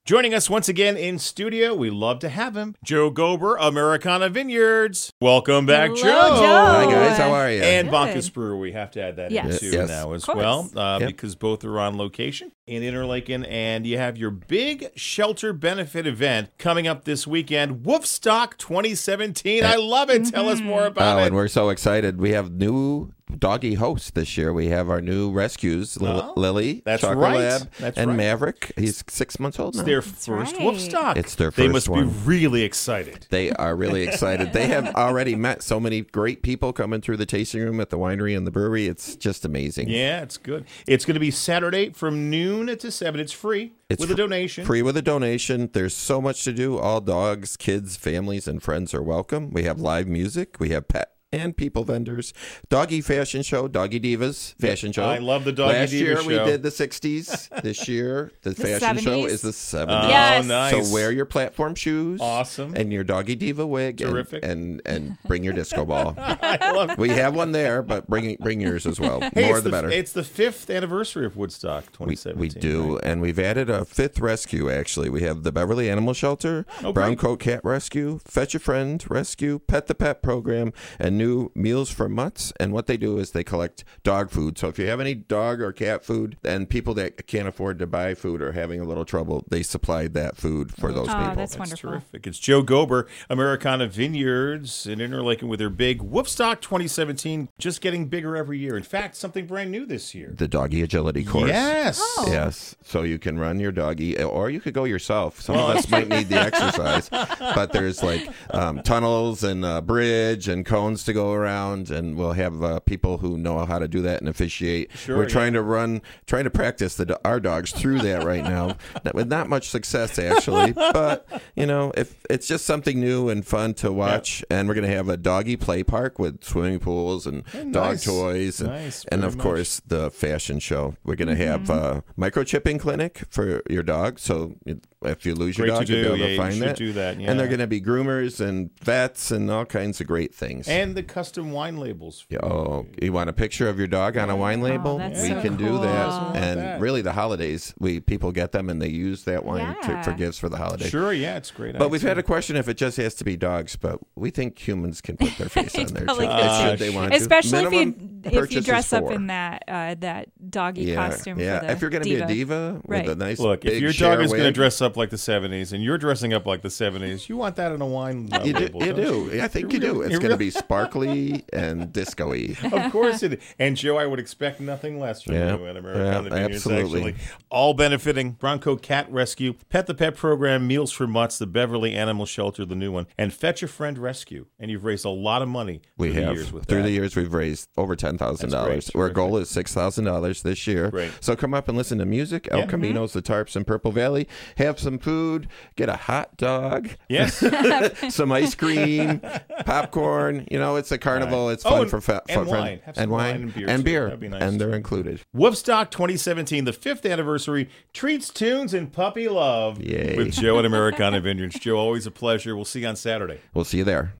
Joining us once again in studio, we love to have him, Joe Gober, Americana Vineyards. Welcome back, Hello, Joe. Joe. Hi, guys. How are you? And Good. Bacchus Brewer, we have to add that in too Yes. now as Of course. well, because both are on location in Interlaken, and you have your big shelter benefit event coming up this weekend, Woofstock 2017. I love it. Tell us more about it. And we're so excited. We have new doggy hosts this year. We have our new rescues, Lily, That's Chocolate right. Lab, That's and right. Maverick. He's 6 months old It's now. their first right. Woofstock. It's their They first must one. be really excited. They are really excited. They have already met so many great people coming through the tasting room at the winery and the brewery. It's just amazing. Yeah, it's good. It's going to be Saturday from noon to 7. It's free with a donation. Free with a donation. There's so much to do. All dogs, kids, families, and friends are welcome. We have live music. We have pet and people vendors. Doggy fashion show, Doggy Divas fashion show. I love the Doggy Last year Diva we show. did the 60s. This year the fashion show 70s? is the 70s. Yes. Oh, nice. So wear your platform shoes. Awesome. And your Doggy Diva wig. Terrific. And bring your disco ball. I love it. We have one there, but bring yours as well. Hey, More it's the better. It's the 5th anniversary of Woodstock 2017. We do, right? and we've added a 5th rescue, actually. We have the Beverly Animal Shelter, Brown great. Coat Cat Rescue, Fetch a Friend Rescue, Pet the Pet program, and new Meals for Mutts. And what they do is they collect dog food. So if you have any dog or cat food, and people that can't afford to buy food are having a little trouble, they supplied that food for those people. That's wonderful. Terrific. It's Joe Gober, Americana Vineyards in Interlaken with their big Woofstock 2017, just getting bigger every year. In fact, something brand new this year. The doggy agility course. Yes. Oh. Yes. So you can run your doggy, or you could go yourself. Some of us might need the exercise, but there's like tunnels and a bridge and cones to go around, and we'll have people who know how to do that and officiate. Sure, We're trying to practice our dogs through that right now, with not much success actually. But if it's just something new and fun to watch, and we're going to have a doggy play park with swimming pools and dog nice. toys, Nice, and very of much. course the fashion show. We're going to have a microchipping clinic for your dog, so if you lose your Great dog, to you'll be do. able to Yeah, find you should that. do that, yeah. And they're going to be groomers and vets and all kinds of great things. And the custom wine labels. You want a picture of your dog on a wine label? that's We so can do cool. that. I And that. really, the holidays, people get them and they use that wine Yeah. for gifts for the holidays. Sure, yeah, it's great. But we've had a question if it just has to be dogs, but we think humans can put their face on there too. probably Should they want Especially to. if you Purchase is dress up 4. in that doggy costume. Yeah, For the if you're going to be a diva Right. with a nice Look, big if your Cher dog is going to wig, dress up like the 70s and you're dressing up like the 70s, you want that in a wine You label. do. don't I think you do. It's you going to really- be sparkly and disco-y. Of course it is. And Joe, I would expect nothing less from Yeah. you at Americana Yeah, Vineyards, absolutely. actually. All benefiting Bronco Cat Rescue, Pet the Pet Program, Meals for Mutts, the Beverly Animal Shelter, the new one, and Fetch a Friend Rescue. And you've raised a lot of money We through the have. years with Through that. the years, we've raised over $10,000. That's Our great. goal is $6,000 this year. Great. So come up and listen to music. El Yeah. Caminos, the Tarps in Purple Valley. Have some food. Get a hot dog. Yes. Some ice cream, popcorn. It's a carnival. It's fun and- for and friends. wine. Have some wine and beer, too. That'd be nice, and they're too. included. Woofstock 2017, the 5th anniversary, treats, tunes, and puppy love Yay. with Joe at Americana Vineyards. Joe, always a pleasure. We'll see you on Saturday. We'll see you there.